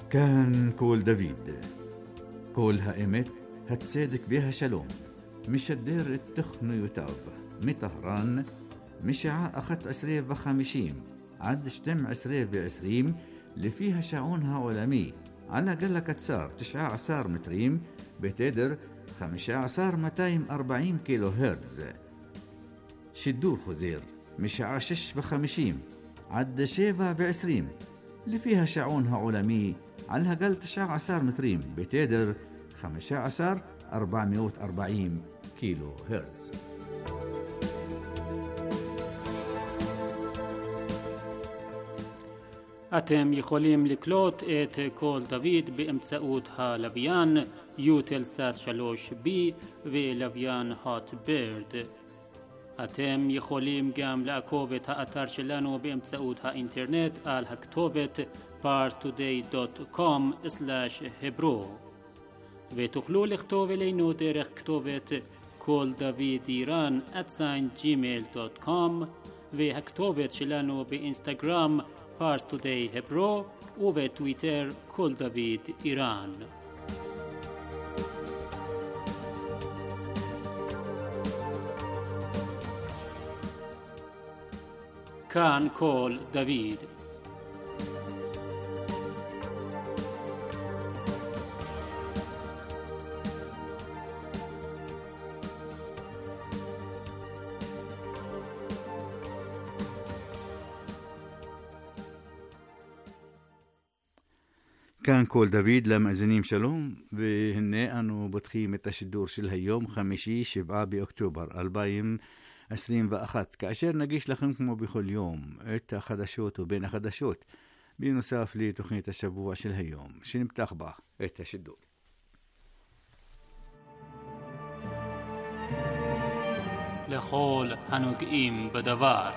كان كول دافيد كول هائمت هتصدق بها شلوم مش الدير التخن يتاب مطهران مشاع أخت 20 عد شتم 20 اللي فيها شعونها عالمي على قلة كتسار 19 متريم بتدر 15,240 كيلو هرتز. شدور خزير مشاع 56 عد 27 اللي فيها شعونها عالمي على قل 19 متريم بتدر 15,440 كيلو هرتز. אתם יכולים לקלוט את קול דוד באמצעות הלוויין יוטלסאט 3B ולוויין הוטברד. אתם יכולים גם לעקוב את האתר שלנו באמצעות האינטרנט על הכתובת parstoday.com/hebro ותוכלו לכתוב אלינו דרך כתובת קול דוד איראן @gmail.com והכתובת שלנו באינסטגרם parstoday hebro ובטוויטר קול דוד איראן. כאן קול דוד. كان كول دافيد למאזינים שלום, והנה אנו פותחים את השידור של היום, חמישי 7 באוקטובר 2021, כאשר נגיש לכם כמו בכל יום את החדשות ובין החדשות, בנוסף לתוכנית השבוע של היום, שנפתח בה את השידור. לכל הנוגעים בדבר.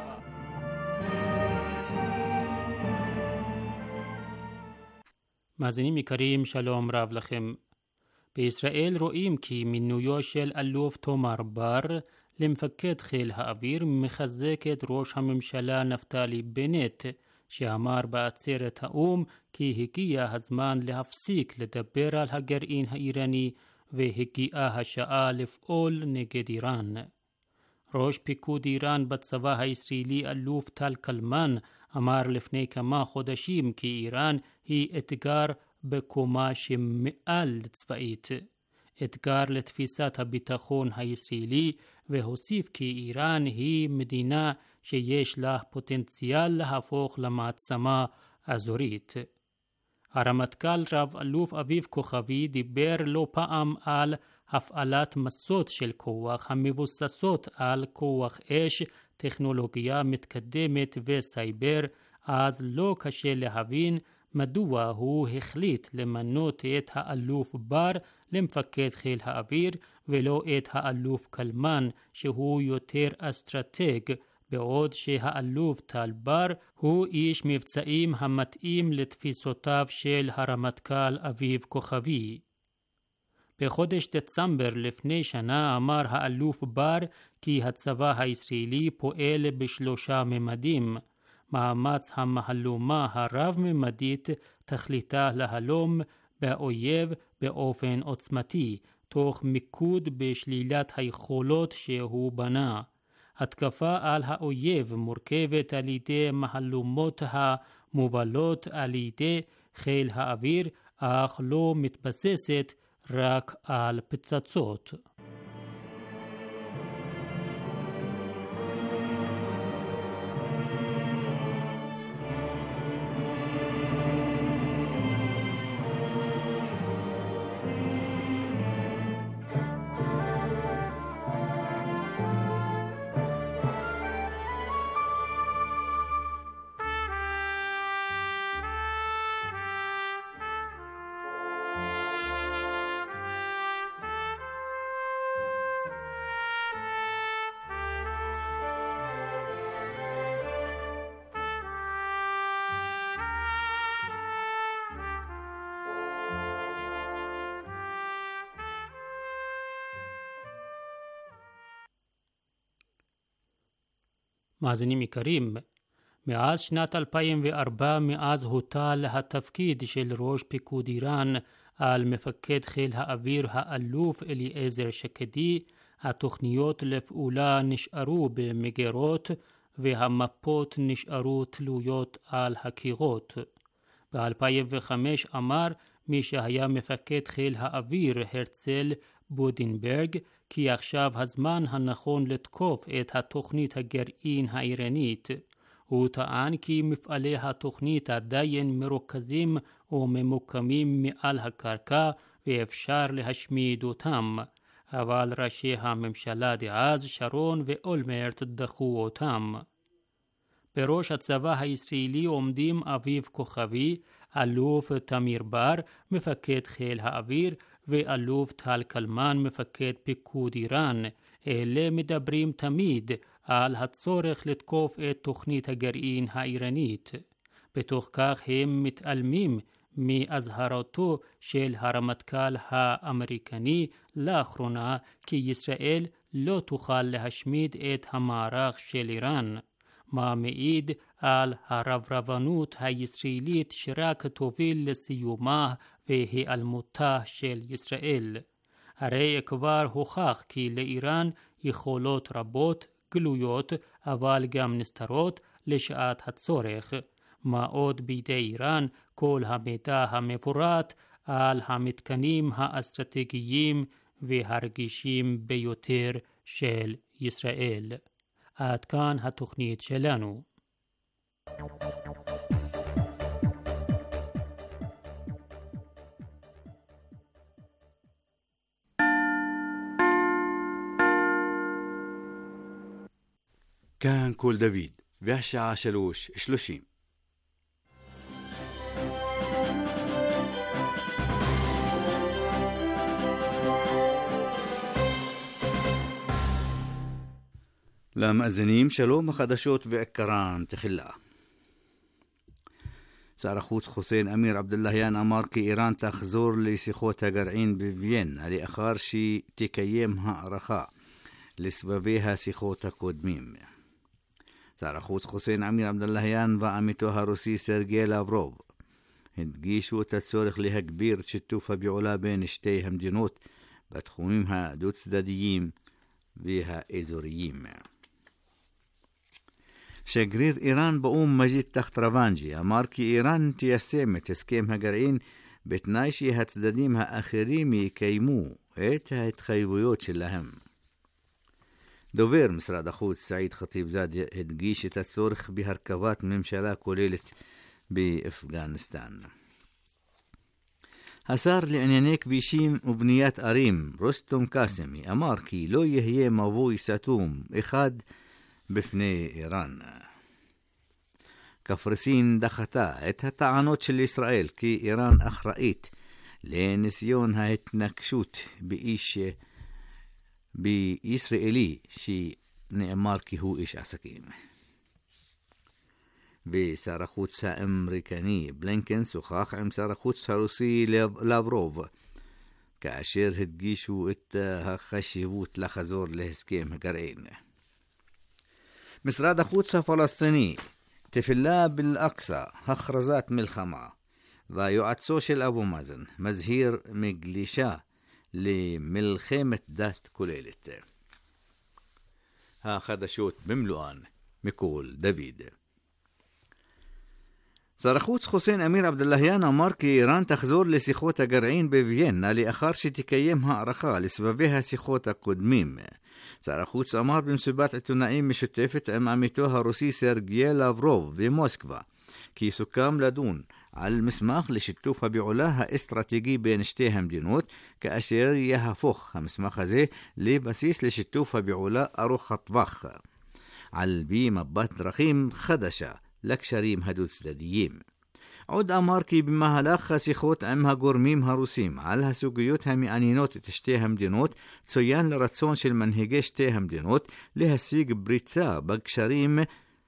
מאזינים יקרים, שלום רב לכם. בישראל רואים כי מינויו של אלוף תומר בר למפקד חיל האוויר מחזק את ראש הממשלה נפתלי בנט, שאמר בעצרת האו"ם כי הגיע הזמן להפסיק לדבר על הגרעין האיראני והגיעה השעה לפעול נגד איראן. ראש פיקוד איראן בצבא הישראלי אלוף טל קלמן אמר לפני כמה חודשים כי איראן היא אתגר בקומה שמעל צבאית, אתגר לתפיסת הביטחון הישראלי, והוסיף כי איראן היא מדינה שיש לה פוטנציאל להפוך למעצמה אזורית. הרמטכ"ל רב אלוף אביב כוכבי דיבר לא פעם על הפעלת מסות של כוח המבוססות על כוח אש, טכנולוגיה מתקדמת וסייבר, אז לא קשה להבין מדוע הוא החליט למנות את האלוף בר למפקד חיל האוויר ולא את האלוף קלמן שהוא יותר אסטרטג, בעוד שהאלוף טל בר הוא איש מבצעים המתאים לתפיסותיו של הרמטכ"ל אביב כוכבי. בחודש דצמבר לפני שנה אמר האלוף בר כי הצבא הישראלי פועל בשלושה ממדים. מאמץ המהלומה הרב-ממדית תכליתה להלום באויב באופן עוצמתי, תוך מיקוד בשלילת היכולות שהוא בנה. התקפה על האויב מורכבת על ידי מהלומות המובלות על ידי חיל האוויר, אך לא מתבססת רק על פצצות. מאזינים יקרים, מאז שנת 2004, מאז הוטל התפקיד של ראש פיקוד איראן על מפקד חיל האוויר האלוף אליעזר שקדי, התוכניות לפעולה נשארו במגירות והמפות נשארו תלויות על הקירות. ב-2005 אמר מי שהיה מפקד חיל האוויר הרצל בודנברג כי עכשיו הזמן הנכון לתקוף את התוכנית הגרעין האיראנית. הוא טען כי מפעלי התוכנית עדיין מרוכזים וממוקמים מעל הקרקע ואפשר להשמיד אותם, אבל ראשי הממשלה דאז שרון ואולמרט דחו אותם. בראש הצבא הישראלי עומדים אביב כוכבי, אלוף תמיר בר, מפקד חיל האוויר, ואלוף טל קלמן, מפקד פיקוד איראן. אלה מדברים תמיד על הצורך לתקוף את תוכנית הגרעין האיראנית. בתוך כך הם מתעלמים מהזהרתו של הרמטכ"ל האמריקני לאחרונה כי ישראל לא תוכל להשמיד את המערך של איראן, מה מעיד על הרברבנות הישראלית שרק תוביל לסיומה והיעלמותה של ישראל. הרי כבר הוכח כי לאיראן יכולות רבות גלויות אבל גם נסתרות לשעת הצורך. מה עוד בידי איראן כל המידע המפורט על המתקנים האסטרטגיים והרגישים ביותר של ישראל. עד כאן התוכנית שלנו. כאן קול דוד, והשעה 3:30. למאזינים שלום, החדשות ועיקרן תחילה. שר החוץ חוסיין אמיר עבדוללהיאן אמר כי איראן תחזור לשיחות הגרעין בוויינה לאחר שתקיים הערכה לסבבי השיחות הקודמים. שר החוץ חוסיין אמיר עבדוללהיאן ועמיתו הרוסי סרגי לברוב הדגישו את הצורך להגביר את שיתוף הפעולה בין שתי המדינות בתחומים הדו-צדדיים והאזוריים. שגריר איראן באום מג'יד תחת רבנג'י אמר כי איראן תיישם את הסכם הגרעין בתנאי שהצדדים האחרים יקיימו את ההתחייבויות שלהם. דובר משרד החוץ סעיד חטיב זאדה הדגיש את הצורך בהרכבת ממשלה כוללת באפגניסטן. השר לענייני כבישים ובניית ערים רוסטום קאסמי אמר כי לא יהיה מבוי סתום אחד בפני איראן. קפריסין דחתה את הטענות של ישראל כי איראן אחראית לניסיון ההתנקשות בישראלי שנאמר כי הוא איש עסקים. ושר החוץ האמריקני בלינקן שוחח עם שר החוץ הרוסי לברוב כאשר הדגישו את החשיבות לחזור להסכם הגרעין. משרד החוץ הפלסטיני תפילה באל-אקצא הכרזת מלחמה, והיועצו של אבו מאזן מזהיר מגלישה למלחמת דת כוללת. החדשות במלואן מקול דוד. שר החוץ חוסיין אמיר עבדוללהיאן אמר כי איראן תחזור לשיחות הגרעין בוויינה לאחר שתקיים הערכה לסבבי השיחות הקודמים. שר החוץ אמר במסיבת עיתונאים משותפת עם עמיתו הרוסי סרגי לברוב במוסקבה כי סוכם לדון על מסמך לשיתוף הפעולה האסטרטגי בין שתי המדינות, כאשר יהפוך המסמך הזה לבסיס לשיתוף הפעולה ארוך הטווח על פי מפת דרכים חדשה לקשרים הדו-צדדיים. עוד אמר כי במהלך השיחות עם הגורמים הרוסים על הסוגיות המעניינות את שתי המדינות צוין לרצון של מנהיגי שתי המדינות להשיג בריצה בקשרים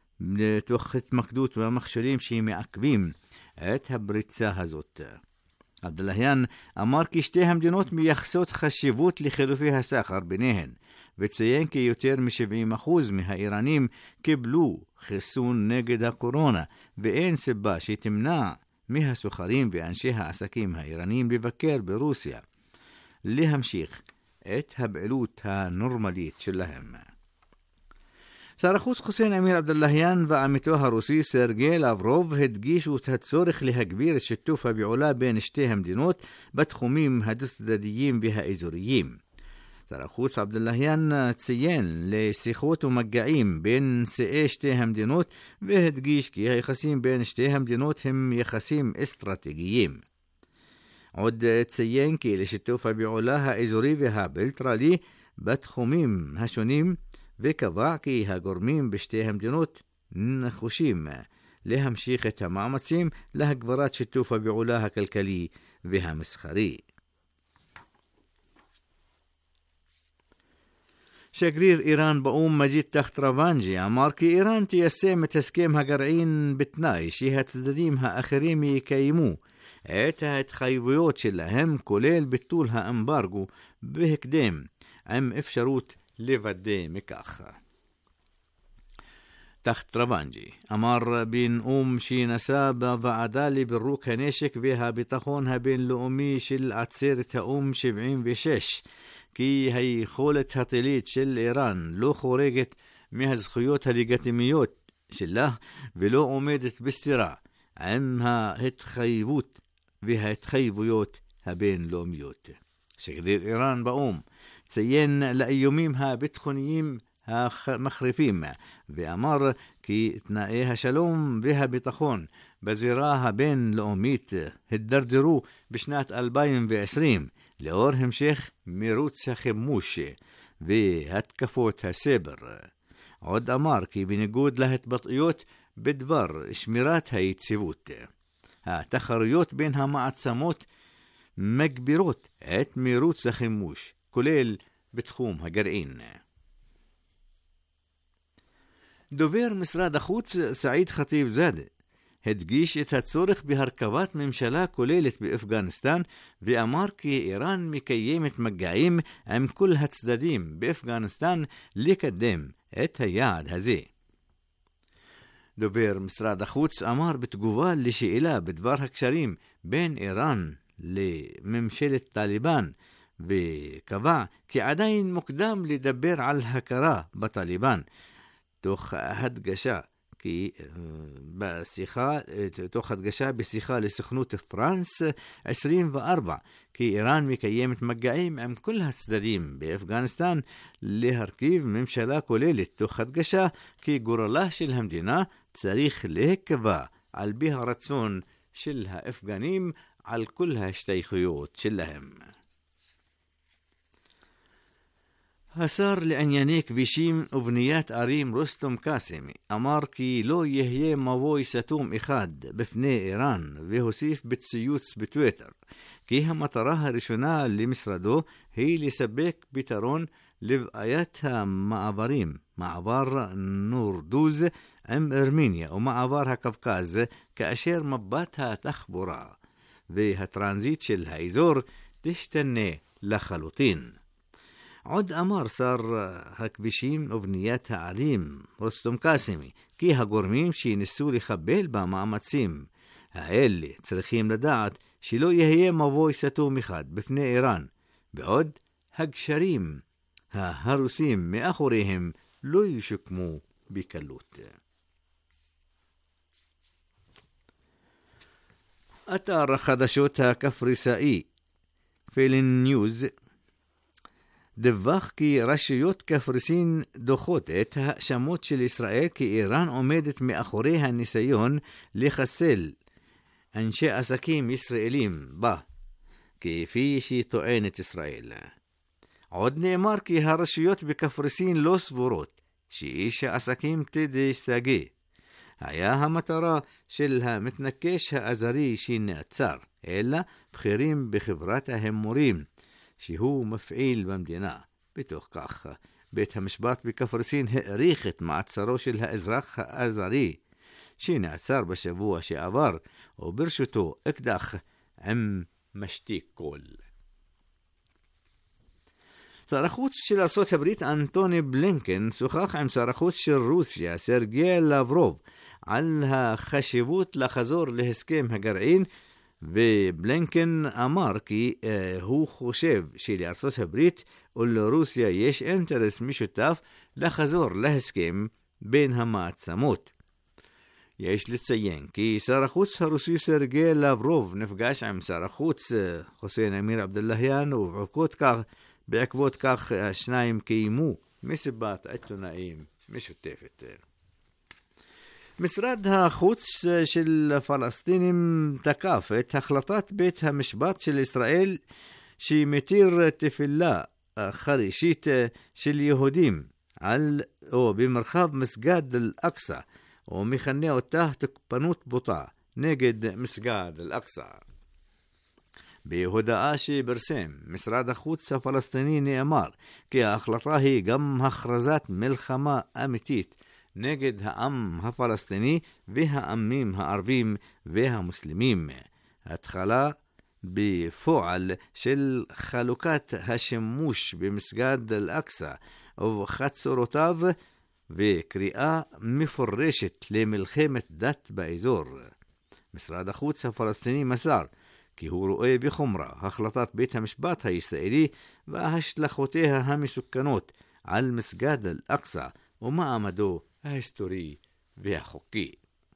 תוך התמקדות במכשולים שמעכבים את הבריצה הזאת. עבדלהיאן אמר כי שתי המדינות מייחסות חשיבות לחילופי הסחר ביניהן, וציין כי יותר מ-70% מהאיראנים קיבלו חיסון נגד הקורונה, ואין סיבה שתמנע מהסוחרים ואנשי העסקים האיראנים לבקר ברוסיה, להמשיך את הפעילות הנורמלית שלהם. שר החוץ חוסיין אמיר עבדלהיאן ועמיתו הרוסי סרגי לברוב הדגישו את הצורך להגביר את שיתוף הפעולה בין שתי המדינות בתחומים הדו-צדדיים והאזוריים. שר החוץ עבדלהיאן ציין לשיחות ומגעים בין נשיאי שתי המדינות והדגיש כי היחסים בין שתי המדינות הם יחסים אסטרטגיים. עוד ציין כי לשיתוף הפעולה האזורי והבילטרלי בתחומים השונים, וקבע כי הגורמים בשתי המדינות נחושים להמשיך את המאמצים להגברת שיתוף הפעולה הכלכלי והמסחרי. שגריר איראן באום מג'יד תחת רבנג'י אמר כי איראן תיישם את הסכם הגרעין בתנאי שהצדדים האחרים יקיימו את ההתחייבויות שלהם, כולל ביטול האמברגו בהקדם, עם אפשרות לוודא מכך. תחת רבנג'י אמר בנאום שנשא בוועדה לפירוק הנשק והביטחון הבינלאומי של עצרת האום 76 כי היכולת הטילית של איראן לא חורגת מהזכויות הלגיטימיות שלה ולא עומדת בסתירה עם ההתחייבות וההתחייבויות הבינלאומיות. שגריר איראן באום ציין לאיומים הביטחוניים המחריפים ואמר כי תנאי השלום והביטחון בזירה הבינלאומית התדרדרו בשנת 2020 לאור המשך מירוץ החימוש והתקפות הסייבר. עוד אמר כי בניגוד להתבטאויות בדבר שמירת היציבות, התחרויות בין המעצמות מגבירות את מירוץ החימוש, כולל בתחום הגרעין. דובר משרד החוץ סעיד חטיב זאדה הדגיש את הצורך בהרכבת ממשלה כוללת באפגניסטן ואמר כי איראן מקיימת מגעים עם כל הצדדים באפגניסטן לקדם את היעד הזה. דובר משרד החוץ אמר בתגובה לשאלה בדבר הקשרים בין איראן לממשלת טליבן וקבע כי עדיין מוקדם לדבר על הכרה בטליבן, תוך הדגשה בשיחה לסוכנות פרנס 24 כי איראן מקיימת מגעים עם כל הצדדים באפגניסטן להרכיב ממשלה כוללת, תוך הדגשה כי גורלה של המדינה צריך להיקבע על פי הרצון של האפגנים על כל ההשתייכויות שלהם. השר לענייני כבישים ובניית ערים רוסטום קאסמי אמר כי לא יהיה מבוי סתום אחד בפני איראן, והוסיף בציוץ בטוויטר כי המטרה הראשונה למשרדו היא לספק פתרון לבעיית המעברים, מעבר נורדוז עם ארמניה ומעבר הקווקז, כאשר מפת התחבורה והטרנזיט של האזור תשתנה לחלוטין. עוד אמר שר הכבישים ובניית הערים רוסטום קאסמי כי הגורמים שניסו לחבל במאמצים האלה צריכים לדעת שלא יהיה מבוי סתום אחד בפני איראן, בעוד הגשרים ההרוסים מאחוריהם לא ישוקמו בקלות. אתר החדשות הקפריסאי פילין ניוז דווח כי רשויות קפריסין דוחות את האשמות של ישראל כי איראן עומדת מאחורי הניסיון לחסל אנשי עסקים ישראלים בה, כפי שטוענת ישראל. עוד נאמר כי הרשויות בקפריסין לא סבורות שאיש העסקים טדי סגי היה המטרה של המתנקש האזרי שנעצר, אלא בכירים בחברת ההימורים שהוא מפעיל במדינה. בתוך כך, בית המשפט בקפריסין העריך את מעצרו של האזרח האזרי שנעצר בשבוע שעבר, וברשותו אקדח עם משתיק קול. שר החוץ של ארצות הברית אנטוני בלינקן שוחח עם שר החוץ של רוסיה סרגי לברוב על החשיבות לחזור להסכם הגרעין, ובלינקן אמר כי הוא חושב שלארצות הברית ולרוסיה יש אינטרס משותף לחזור להסכם בין המעצמות. יש לציין כי שר החוץ הרוסי סרגי לברוב נפגש עם שר החוץ חוסיין אמיר עבדולאהיאן, ובעקבות כך השניים קיימו מסיבת עיתונאים משותפת. משרד החוץ של הפלסטינים תקף את החלטת בית המשפט של ישראל שמתיר תפילה חרישית של יהודים או במרחב מסגד אל-אקצא, ומכנה אותה תוקפנות בוטה נגד מסגד אל-אקצא. בהודעה שפרסם משרד החוץ הפלסטיני נאמר כי ההחלטה היא גם הכרזת מלחמה אמיתית נגד העם הפלסטיני והעמים הערבים והמוסלמים, התחלה בפועל של חלוקת השימוש במסגד אל-אקצא וחצורותיו, וקריאה מפורשת למלחמת דת באזור. משרד החוץ הפלסטיני מסר כי הוא רואה בחומרה החלטת בית המשפט הישראלי והשלכותיה המסוכנות על מסגד אל-אקצא ומעמדו ההיסטורי והחוקי.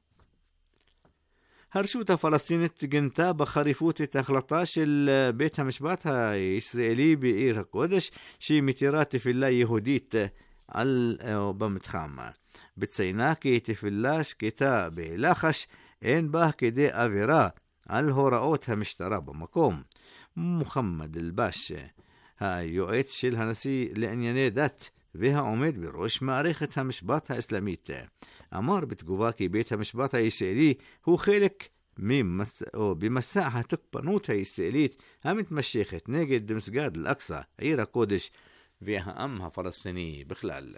הרשות הפלסטינית גינתה בחריפות את ההחלטה של בית המשפט הישראלי בעיר הקודש שמתירה תפילה יהודית במתחם, בציינה כי תפילה שקטה בלחש אין בה כדי עבירה על הוראות המשטרה במקום. מוחמד אל-בש, היועץ של הנשיא לענייני דת והעומד בראש מערכת המשפט האסלאמית, אמר בתגובה כי בית המשפט הישראלי הוא חלק במסע התוקפנות הישראלית המתמשכת נגד מסגד אל-אקצא, עיר הקודש, והעם הפלסטיני בכלל.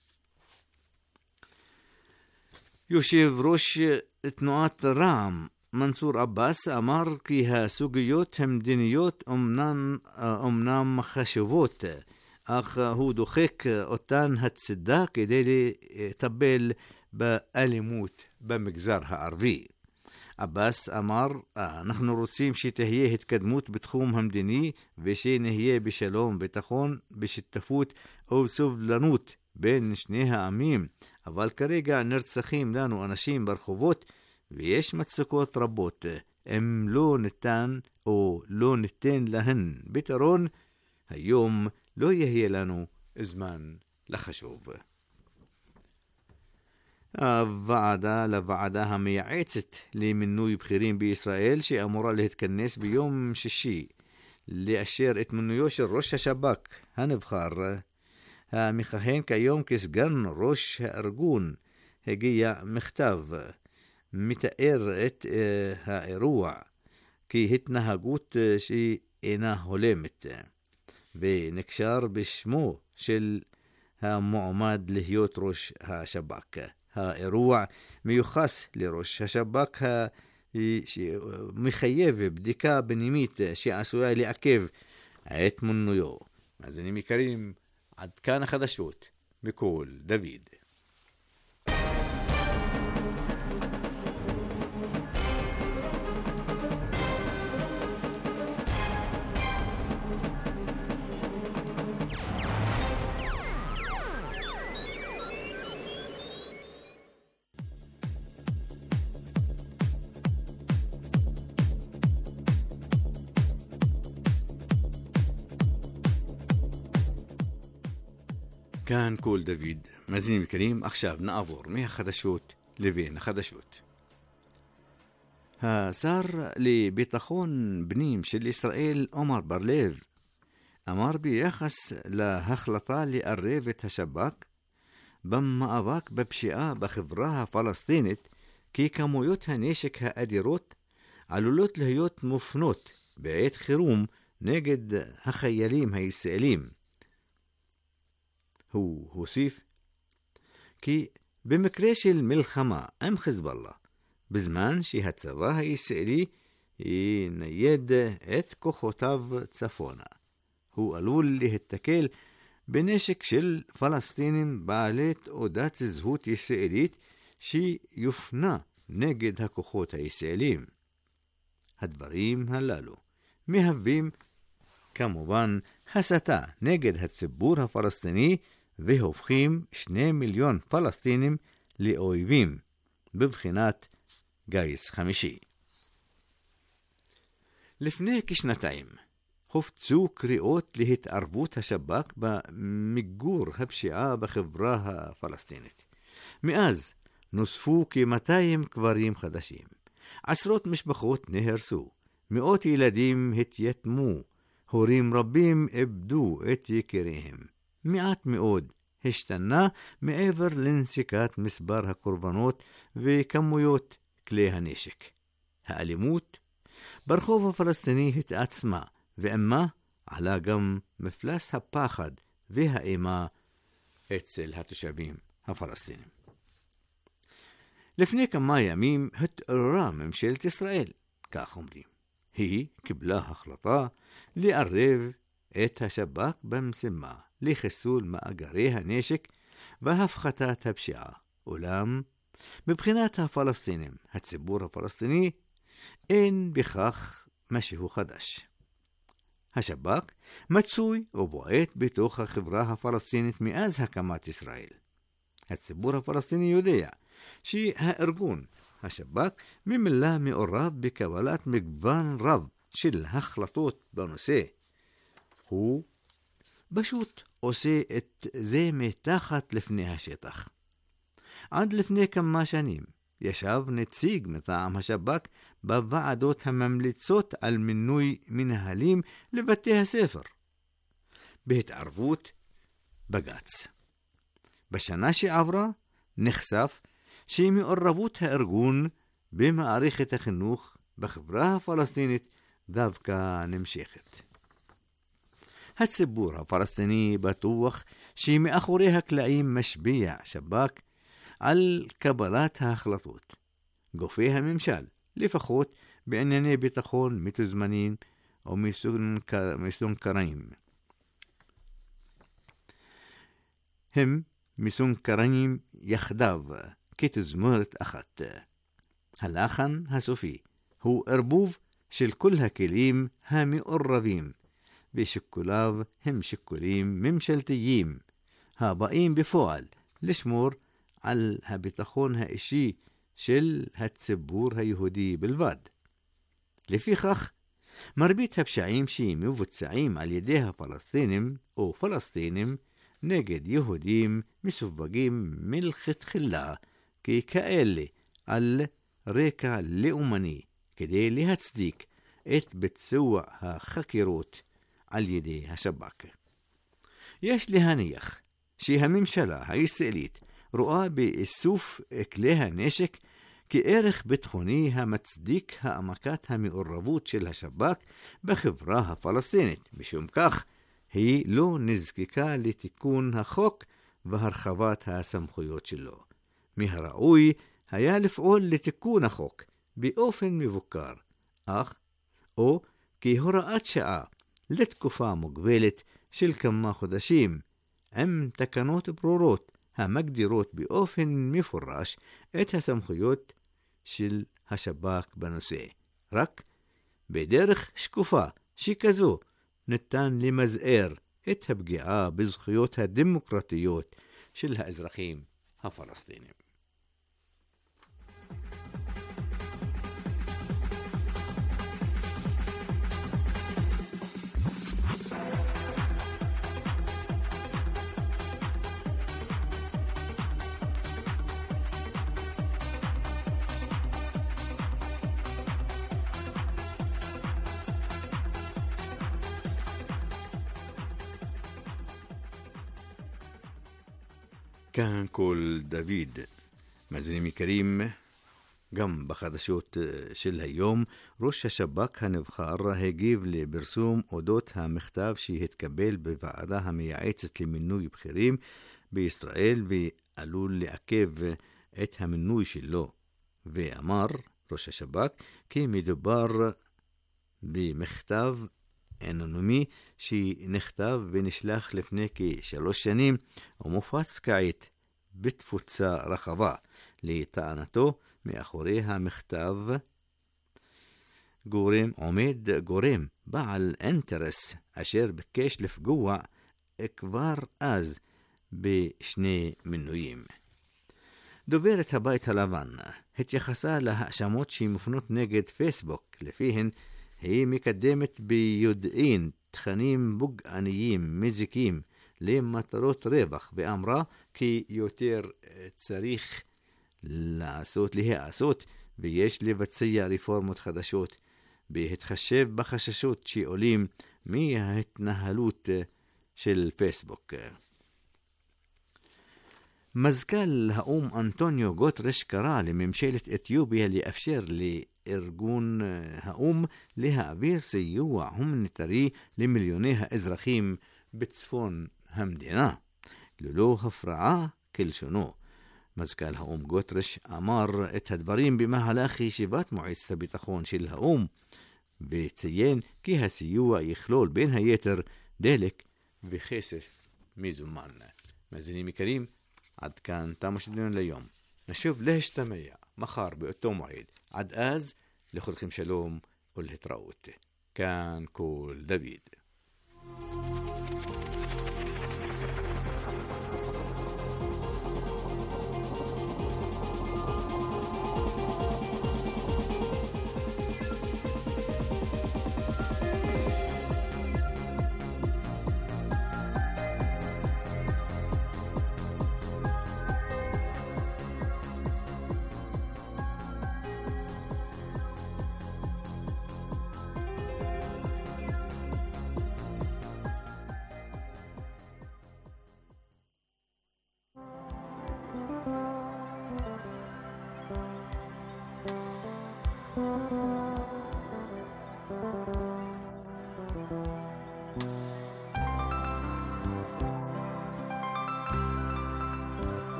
יושב ראש תנועת רע"מ מנסור עבאס אמר כי הסוגיות המדיניות אומנם חשובות, אך הוא דוחק אותן הצידה כדי לטפל באלימות במגזר הערבי. עבאס אמר, אנחנו רוצים שתהיה התקדמות בתחום המדיני ושנהיה בשלום, ביטחון, בשותפות ובסובלנות בין שני העמים, אבל כרגע נרצחים לנו אנשים ברחובות ויש מצוקות רבות. אם לא ניתן או לא ניתן להן פתרון, היום לא יהיה לנו זמן לחשוב. לוועדה המייעצת למינוי בכירים בישראל שאמורה להתכנס ביום שישי לאשר את מינויו של ראש השב"כ הנבחר המכהן כיום כסגן ראש הארגון, הגיע מכתב מתאר את האירוע כהתנהגות שאינה הולמת, ונקשר בשמו של המועמד להיות ראש השב"כ. האירוע מיוחס לראש השב"כ שמחייב בדיקה פנימית שעשויה לעכב את מינויו. מאזינים יקרים, עד כאן החדשות בקול דוד. כאן קול דוד. מאזינים יקרים, עכשיו נעבור מהחדשות לבין החדשות. השר לביטחון פנים של ישראל עמר בר-לב אמר ביחס להחלטה לערב את השב"כ במאבק בפשיעה בחברה הפלסטינית כי כמויות הנשק האדירות עלולות להיות מופנות בעת חירום נגד החיילים הישראלים. הוא הוסיף כי במקרה של מלחמה עם חיזבאללה, בזמן שהצבא הישראלי ינייד את כוחותיו צפונה. הוא עלול להתתקל בנשק של פלסטינים בעלי תעודת זהות ישראלית שיופנה נגד הכוחות הישראלים. הדברים הללו מהווים כמובן הסתה נגד הציבור הפלסטיני והופכים 2 מיליון פלסטינים לאויבים בבחינת גיס חמישי. לפני כשנתיים הופצו קריאות להתערבות השב"כ במיגור הפשיעה בחברה הפלסטינית. מאז נוספו כ-200 קברים חדשים. עשרות משפחות נהרסו, מאות ילדים התייתמו, הורים רבים איבדו את יקיריהם. מעט מאוד השתנה מעבר לנסיקת מספר הקורבנות וכמויות כלי הנשק. האלימות ברחוב הפלסטיני התעצמה, ועמה עלה גם מפלס הפחד והאימה אצל התושבים הפלסטינים. לפני כמה ימים התעוררה ממשלת ישראל, כך אומרים. היא קיבלה החלטה לערב את השב"כ במשימה לחיסול מאגרי הנשק והפחתת הפשיעה. אולם, מבחינת הפלסטינים, הציבור הפלסטיני, אין בכך משהו חדש. השב"כ מצוי ובועט בתוך החברה הפלסטינית מאז הקמת ישראל. הציבור הפלסטיני יודע שהארגון, השב"כ, ממילא מעורב בקבלת מגוון רב של החלטות בנושא. הוא פשוט עושה את זה מתחת לפני השטח. עד לפני כמה שנים ישב נציג מטעם השב"כ בוועדות הממליצות על מינוי מנהלים לבתי הספר, בהתערבות בג"ץ. בשנה שעברה נחשף שמעורבות הארגון במערכת החינוך בחברה הפלסטינית דווקא נמשכת. הציבור הפלסטיני בטוח שמאחורי הקלעים משפיע שב"כ על קבלת ההחלטות. גופי הממשל, לפחות בענייני ביטחון מתוזמנים או מסונכרנים. הם מסונכרנים יחדיו כתזמורת אחת. הלחן הסופי הוא ערבוב של כל הכלים המעורבים, ושיקוליו הם שיקולים ממשלתיים, הבאים בפועל לשמור על הביטחון האישי של הציבור היהודי בלבד. לפיכך, מרבית הפשעים שמבוצעים על ידי הפלסטינים או פלסטינים נגד יהודים מסווגים מלכתחילה ככאלה על רקע לאומני, כדי להצדיק את ביצוע החקירות על ידי השב"כ. יש להניח שהממשלה הישראלית רואה באיסוף כלי הנשק כערך ביטחוני המצדיק העמקת המעורבות של השב"כ בחברה הפלסטינית. משום כך, היא לא נזקקה לתיקון החוק והרחבת הסמכויות שלו. מהראוי היה לפעול לתיקון החוק באופן מבוקר, או כהוראת שעה לתקופה מוגבלת של כמה חודשים, עם תקנות ברורות המגדירות באופן מפורש את הסמכויות של השב"כ בנושא. רק בדרך שקופה שכזו ניתן למזער את הפגיעה בזכויות הדמוקרטיות של האזרחים הפלסטינים. כאן כל דוד. מאזינים יקרים, גם בחדשות של היום, ראש השב"כ הנבחר הגיב לפרסום אודות המכתב שהתקבל בוועדה המייעצת למינוי בכירים בישראל ועלול לעכב את המינוי שלו, ואמר ראש השב"כ כי מדובר במכתב אנונימי שנכתב ונשלח לפני כ3 שנים ומופץ כעת בתפוצה רחבה. לטענתו, מאחורי המכתב עומד גורם בעל אינטרס אשר ביקש לפגוע כבר אז בשני מינויים. דוברת הבית הלבן התייחסה להאשמות שמופנות נגד פייסבוק, לפיהן היא מקדמת ביודעין תכנים פוגעניים מזיקים למטרות רווח, ואמרה כי יותר צריך להיעשות ויש לבצע רפורמות חדשות בהתחשב בחששות שעולים מההתנהלות של פייסבוק. מזכ"ל האום אנטוניו גוטרש קרא לממשלת אתיופיה לאפשר לארגון האום להעביר סיוע הומניטרי למיליוני האזרחים בצפון המדינה, ללא הפרעה כלשונו. מזכ"ל האום גוטרש אמר את הדברים במהלך ישיבת מועצת הביטחון של האום, וציין כי הסיוע יכלול בין היתר דלק וכסף מזומן. מאזינים יקרים, עד כאן תם השדרון ליום. נשוב להשתמע מחר באותו מועד. עד אז, לכולכם שלום ולהתראות. כאן כל דוד.